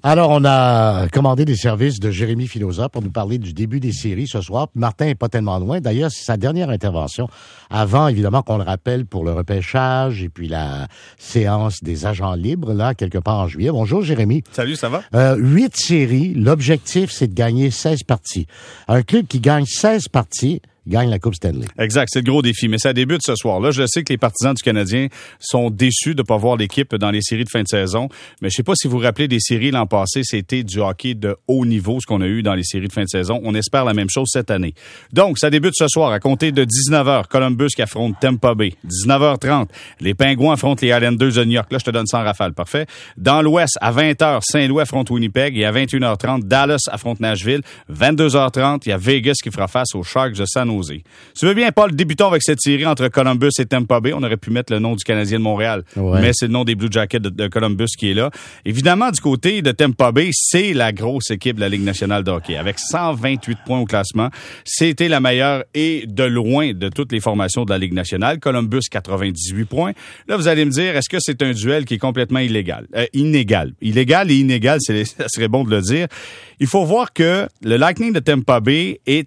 Alors, on a commandé des services de Jérémy Filosa pour nous parler du début des séries ce soir. Martin n'est pas tellement loin. D'ailleurs, c'est sa dernière intervention avant, évidemment, qu'on le rappelle pour le repêchage et puis la séance des agents libres, là, quelque part en juillet. Bonjour, Jérémy. Salut, ça va? 8 séries. L'objectif, c'est de gagner 16 parties. Un club qui gagne 16 parties gagne la Coupe Stanley. Exact, c'est le gros défi. Mais ça débute ce soir-là. Je sais que les partisans du Canadien sont déçus de ne pas voir l'équipe dans les séries de fin de saison. Mais je ne sais pas si vous vous rappelez des séries l'an passé, c'était du hockey de haut niveau, ce qu'on a eu dans les séries de fin de saison. On espère la même chose cette année. Donc, ça débute ce soir à compter de 19h. Columbus qui affronte Tampa Bay. 19h30, les Pingouins affrontent les Islanders de New York. Là, je te donne ça en rafale. Parfait. Dans l'Ouest, à 20h, Saint-Louis affronte Winnipeg. Et à 21h30, Dallas affronte Nashville. 22h30, il y a Vegas qui fera face aux Sharks de San Jose. Si tu veux bien, Paul, débutons avec cette série entre Columbus et Tampa Bay. On aurait pu mettre le nom du Canadien de Montréal, mais c'est le nom des Blue Jackets de Columbus qui est là. Évidemment, du côté de Tampa Bay, c'est la grosse équipe de la Ligue nationale de hockey. Avec 128 points au classement, c'était la meilleure et de loin de toutes les formations de la Ligue nationale. Columbus, 98 points. Là, vous allez me dire, est-ce que c'est un duel qui est complètement inégal? Illégal et inégal, ça serait bon de le dire. Il faut voir que le Lightning de Tampa Bay est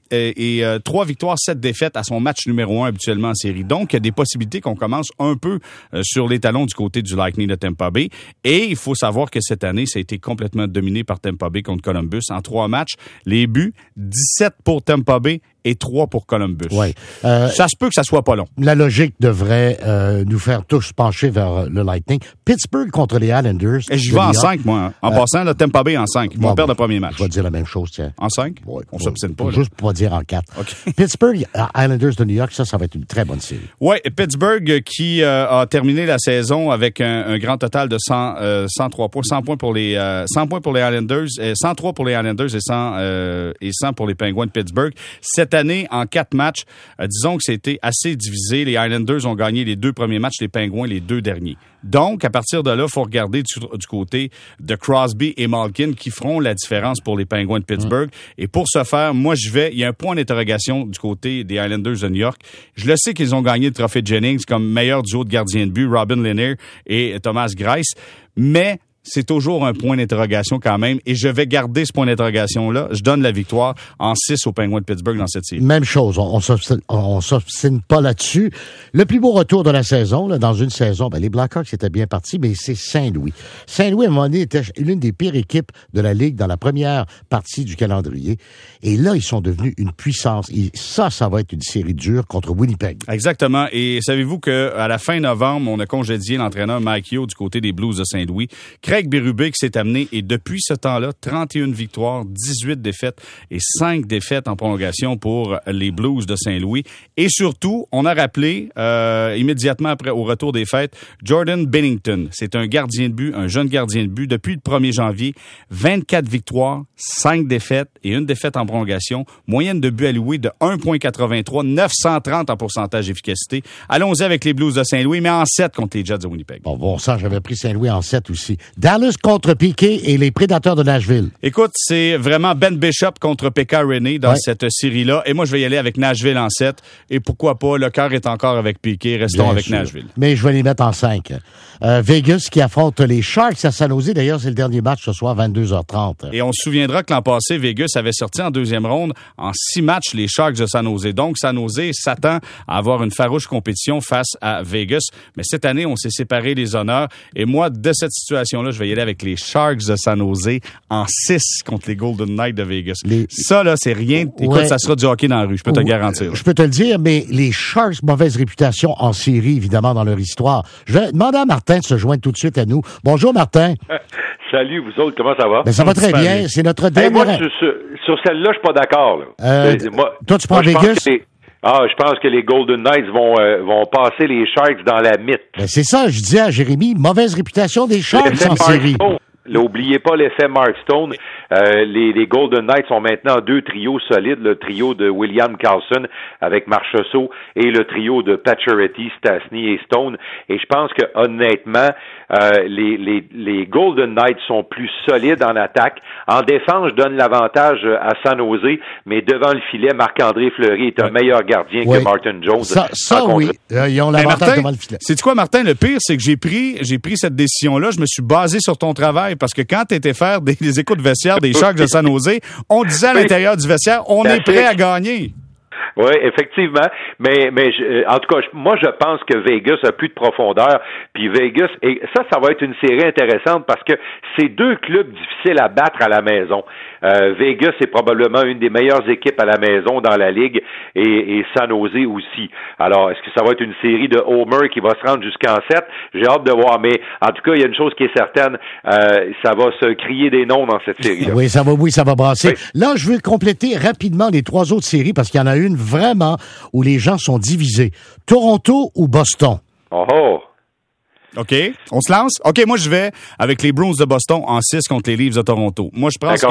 3 victoires, 7 défaites à son match numéro 1 habituellement en série. Donc, il y a des possibilités qu'on commence un peu sur les talons du côté du Lightning de Tampa Bay. Et il faut savoir que cette année, ça a été complètement dominé par Tampa Bay contre Columbus. En 3 matchs, les buts, 17 pour Tampa Bay et 3 pour Columbus. Ouais. Ça se peut que ça soit pas long. La logique devrait nous faire tous pencher vers le Lightning. Pittsburgh contre les Islanders. Et j'y vais en 5, moi. Hein. En passant, le Tampa Bay en 5. Ils vont perdre le premier match. Je vais dire la même chose, tiens. En 5? Ouais, on s'obstine pas. Juste pour pas dire en 4. Okay. Pittsburgh, Islanders de New York, ça va être une très bonne série. Oui, Pittsburgh qui a terminé la saison avec un grand total de 103 points. 100 points pour les Islanders, 103 pour les Islanders et 100 pour les Penguins de Pittsburgh. Cette année, en 4 matchs, disons que c'était assez divisé. Les Islanders ont gagné les 2 premiers matchs, les Penguins les 2 derniers. Donc, à partir de là, il faut regarder du côté de Crosby et Malkin qui feront la différence pour les Penguins de Pittsburgh. Et pour ce faire, moi, il y a un point d'interrogation du côté des Islanders de New York. Je le sais qu'ils ont gagné le trophée Jennings comme meilleur duo de gardien de but, Robin Lehner et Thomas Greiss, mais c'est toujours un point d'interrogation quand même. Et je vais garder ce point d'interrogation-là. Je donne la victoire en 6 aux Penguins de Pittsburgh dans cette série. Même chose. On s'obstine pas là-dessus. Le plus beau retour de la saison, là, dans une saison, les Blackhawks étaient bien partis, mais c'est Saint-Louis. Saint-Louis, à un moment donné, était l'une des pires équipes de la Ligue dans la première partie du calendrier. Et là, ils sont devenus une puissance. Et ça va être une série dure contre Winnipeg. Exactement. Et savez-vous qu'à la fin novembre, on a congédié l'entraîneur Mike Yeo du côté des Blues de Saint-Louis. Craig Berube qui s'est amené et depuis ce temps-là, 31 victoires, 18 défaites et 5 défaites en prolongation pour les Blues de Saint-Louis. Et surtout, on a rappelé immédiatement après au retour des fêtes, Jordan Binnington. C'est un gardien de but, un jeune gardien de but depuis le 1er janvier. 24 victoires, 5 défaites et 1 défaite en prolongation. Moyenne de but alloué de 1,83, 930 en pourcentage d'efficacité. Allons-y avec les Blues de Saint-Louis, mais en 7 contre les Jets de Winnipeg. Bon sang, j'avais pris Saint-Louis en 7 aussi. Dallas contre Piquet et les Prédateurs de Nashville. Écoute, c'est vraiment Ben Bishop contre Pekka Rinne dans cette série-là. Et moi, je vais y aller avec Nashville en 7. Et pourquoi pas, le cœur est encore avec Piquet. Restons bien avec sûr. Nashville. Mais je vais les mettre en 5. Vegas qui affronte les Sharks à San Jose. D'ailleurs, c'est le dernier match ce soir, 22h30. Et on se souviendra que l'an passé, Vegas avait sorti en 2e ronde en 6 matchs les Sharks de San Jose. Donc, San Jose s'attend à avoir une farouche compétition face à Vegas. Mais cette année, on s'est séparé les honneurs. Et moi, de cette situation-là, je vais y aller avec les Sharks de San Jose en 6 contre les Golden Knights de Vegas. Ça, là, c'est rien. Écoute, ça sera du hockey dans la rue, je peux te garantir. Je peux te le dire, mais les Sharks, mauvaise réputation en série, évidemment, dans leur histoire. Je vais demander à Martin de se joindre tout de suite à nous. Bonjour, Martin. Salut, vous autres, comment ça va? Ça va très bien. C'est notre dernière... Moi, sur celle-là, je suis pas d'accord. Toi, tu prends Vegas? Je pense que les Golden Knights vont passer les Sharks dans la mythe. C'est ça, je disais à Jérémy, mauvaise réputation des Sharks en série. N'oubliez pas l'effet Mark Stone. Les Golden Knights sont maintenant 2 trios solides, le trio de William Karlsson avec Marchessault et le trio de Pacioretty, Stastny et Stone. Et je pense que honnêtement, les Golden Knights sont plus solides en attaque. En défense, je donne l'avantage à San Jose, mais devant le filet, Marc-André Fleury est un meilleur gardien que Martin Jones. Ça oui. Ils ont l'avantage devant le filet. C'est quoi, Martin? Le pire, c'est que j'ai pris cette décision-là. Je me suis basé sur ton travail parce que quand tu étais faire des écoutes de vestiaire des Sharks de San Jose, on disait à l'intérieur du vestiaire, on est prêt à gagner. Oui, effectivement. Mais en tout cas, moi, je pense que Vegas a plus de profondeur. Puis Vegas, et ça va être une série intéressante parce que c'est deux clubs difficiles à battre à la maison. Vegas est probablement une des meilleures équipes à la maison dans la ligue et San Jose aussi. Alors, est-ce que ça va être une série de Homer qui va se rendre jusqu'en 7? J'ai hâte de voir. Mais en tout cas, il y a une chose qui est certaine, ça va se crier des noms dans cette série-là. Oui, ça va brasser. Oui. Là, je veux compléter rapidement les trois autres séries parce qu'il y en a une vraiment où les gens sont divisés. Toronto ou Boston? Oh! OK. On se lance? OK, moi, je vais avec les Bruins de Boston en 6 contre les Leafs de Toronto. Moi,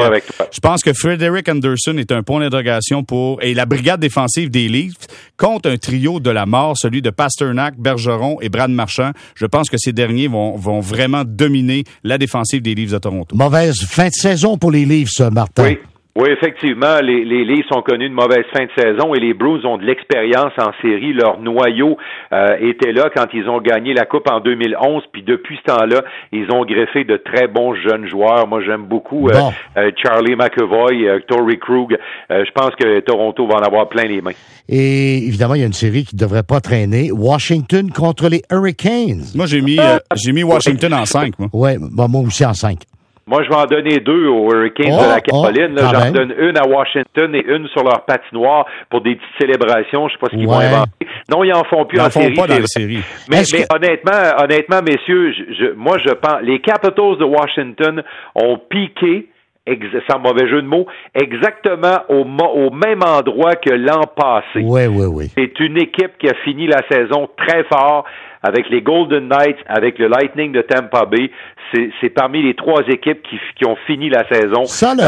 je pense que Frederick Anderson est un point d'interrogation et la brigade défensive des Leafs contre un trio de la mort, celui de Pasternak, Bergeron et Brad Marchand. Je pense que ces derniers vont vraiment dominer la défensive des Leafs de Toronto. Mauvaise fin de saison pour les Leafs, Martin. Oui. Oui, effectivement, les Leafs ont connu une mauvaise fin de saison et les Bruins ont de l'expérience en série. Leur noyau était là quand ils ont gagné la Coupe en 2011, puis depuis ce temps-là, ils ont greffé de très bons jeunes joueurs. Moi, j'aime beaucoup Charlie McAvoy, Torrey Krug. Je pense que Toronto va en avoir plein les mains. Et évidemment, il y a une série qui ne devrait pas traîner. Washington contre les Hurricanes. Moi, j'ai mis Washington en 5. Oui, moi aussi en 5. Moi, je vais en donner 2 aux Hurricanes de la Caroline. J'en donne une à Washington et une sur leur patinoire pour des petites célébrations. Je sais pas ce qu'ils vont inventer. Non, ils en font plus en série. Ils en font pas dans la série. Mais honnêtement, messieurs, moi, je pense, les Capitals de Washington ont piqué, sans mauvais jeu de mots, exactement au même endroit que l'an passé. Oui. C'est une équipe qui a fini la saison très fort avec les Golden Knights, avec le Lightning de Tampa Bay. C'est parmi les 3 équipes qui ont fini la saison.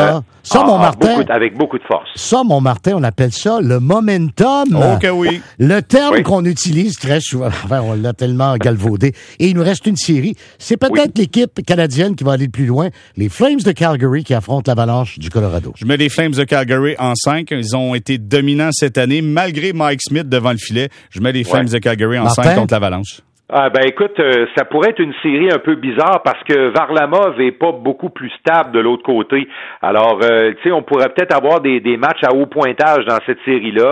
Mon Martin, avec beaucoup de force. Ça, mon Martin, on appelle ça le momentum. OK, oui. Le terme qu'on utilise très souvent. Enfin, on l'a tellement galvaudé. Et il nous reste une série. C'est peut-être l'équipe canadienne qui va aller le plus loin. Les Flames de Calgary qui affrontent l'Avalanche du Colorado. Je mets les Flames de Calgary en 5. Ils ont été dominants cette année, malgré Mike Smith devant le filet. Je mets les Flames de Calgary en 5 contre l'Avalanche. Écoute, ça pourrait être une série un peu bizarre parce que Varlamov est pas beaucoup plus stable de l'autre côté. Alors, tu sais, on pourrait peut-être avoir des matchs à haut pointage dans cette série-là.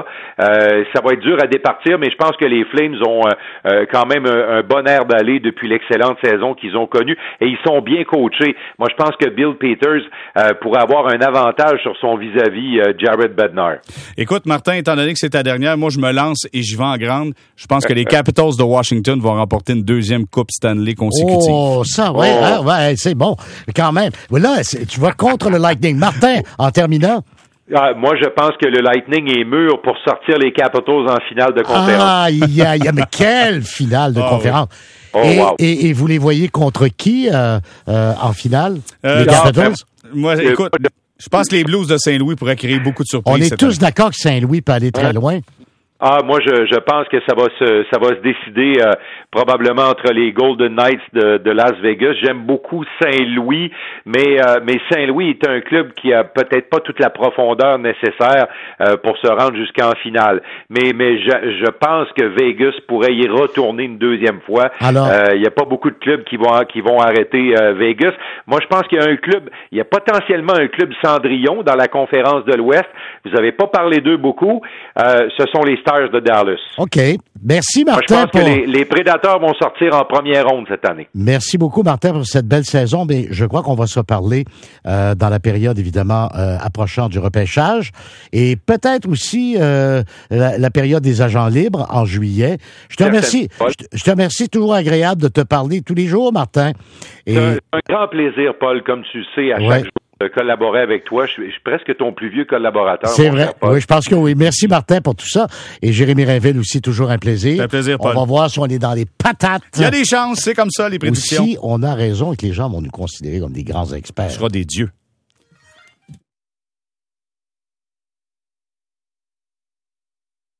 Ça va être dur à départir, mais je pense que les Flames ont quand même un bon air d'aller depuis l'excellente saison qu'ils ont connue et ils sont bien coachés. Moi, je pense que Bill Peters pourrait avoir un avantage sur son vis-à-vis Jared Bednar. Écoute, Martin, étant donné que c'est ta dernière, moi, je me lance et j'y vais en grande. Je pense que les Capitals de Washington vont remporter une deuxième Coupe Stanley consécutive. Oh, ça, ouais, c'est bon. Quand même. Là, tu vas contre le Lightning. Martin, en terminant. Moi, je pense que le Lightning est mûr pour sortir les Capitals en finale de conférence. Mais quelle finale de conférence. Oui. Et vous les voyez contre qui en finale? Les Capitals? Moi, écoute, je pense que les Blues de Saint-Louis pourraient créer beaucoup de surprises. On est tous d'accord que Saint-Louis peut aller très loin. Moi, je pense que ça va se décider probablement entre les Golden Knights de Las Vegas. J'aime beaucoup Saint-Louis, mais Saint-Louis est un club qui a peut-être pas toute la profondeur nécessaire pour se rendre jusqu'en finale. Mais je pense que Vegas pourrait y retourner une deuxième fois. Alors, il y a pas beaucoup de clubs qui vont arrêter Vegas. Moi, je pense qu'il y a il y a potentiellement un club Cendrillon dans la conférence de l'Ouest. Vous avez pas parlé d'eux beaucoup. Ce sont les Stars de Dallas. OK. Merci, Martin. Moi, je pense que les Prédateurs vont sortir en première ronde cette année. Merci beaucoup, Martin, pour cette belle saison. Mais je crois qu'on va se reparler dans la période, évidemment, approchant du repêchage. Et peut-être aussi la période des agents libres en juillet. Je te remercie. Je te remercie. Toujours agréable de te parler tous les jours, Martin. C'est un grand plaisir, Paul, comme tu le sais, à chaque jour. De collaborer avec toi. Je suis presque ton plus vieux collaborateur. C'est vrai. Oui, je pense que oui. Merci, Martin, pour tout ça. Et Jérémy Rainville aussi, toujours un plaisir. C'est un plaisir, Paul. On va voir si on est dans les patates. Il y a des chances, c'est comme ça, les prédictions. Aussi, on a raison et que les gens vont nous considérer comme des grands experts. On sera des dieux.